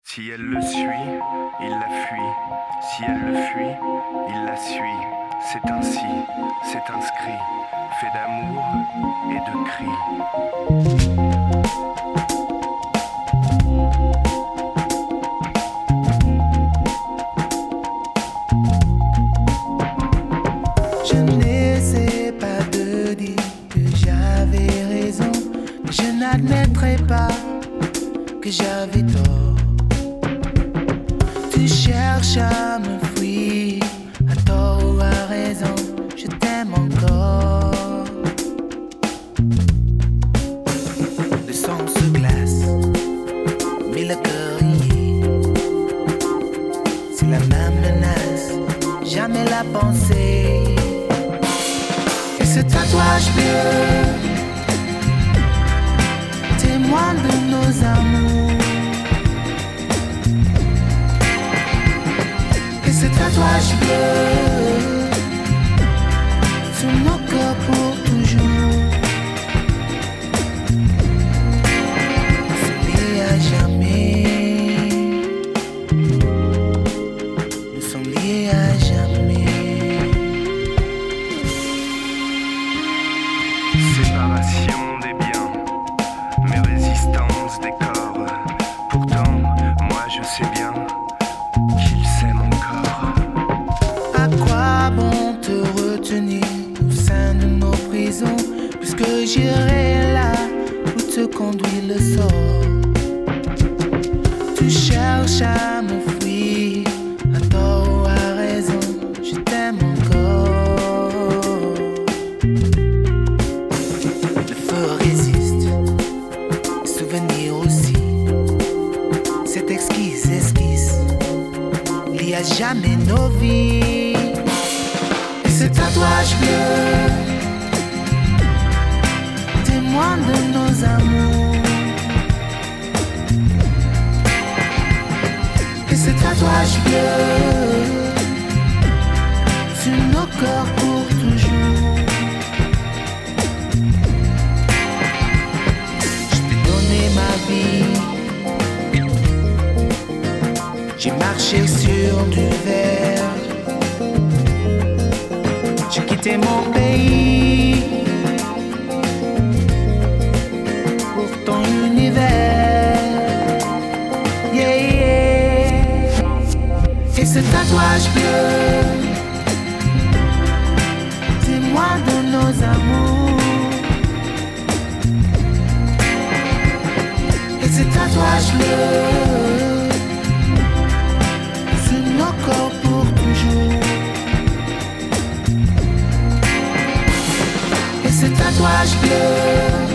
Si elle le suit, il la fuit. Si elle le fuit, il la suit. C'est ainsi, c'est inscrit, fait d'amour et de cris. Je n'essaie pas de dire que j'avais raison, mais je n'admettrai pas que j'avais tort. Tu cherches à me fuir, à tort ou à raison, je t'aime encore. Le sang se glace, mais le cœur y est. C'est la même menace, jamais la pensée. Et ce tatouage bleu, témoin de nos amours. Et ce tatouage bleu sur nos corps pour toujours. Nous sommes liés à jamais. Nous sommes liés à jamais. Séparation des biens, mais résistance des corps. Pourtant, moi je sais bien qu'il s'aime encore. À quoi bon te retenir au sein de nos prisons, puisque j'irai là où te conduit le sort. Tu cherches à me fuir, à tort ou à raison, je t'aime encore. Le feu résiste, le souvenir aussi. Cette exquise esquisse lie à jamais nos vies. Et ce tatouage bleu, témoin de nos amours. Et ce tatouage bleu sur nos corps pour toujours. Je t'ai donné ma vie, j'ai marché sur du verre, j'ai quitté mon pays pour ton univers. Yeah, yeah. Et ce tatouage bleu, témoin de nos amours. Et ce tatouage bleu sur nos corps pour toujours. Et ce tatouage bleu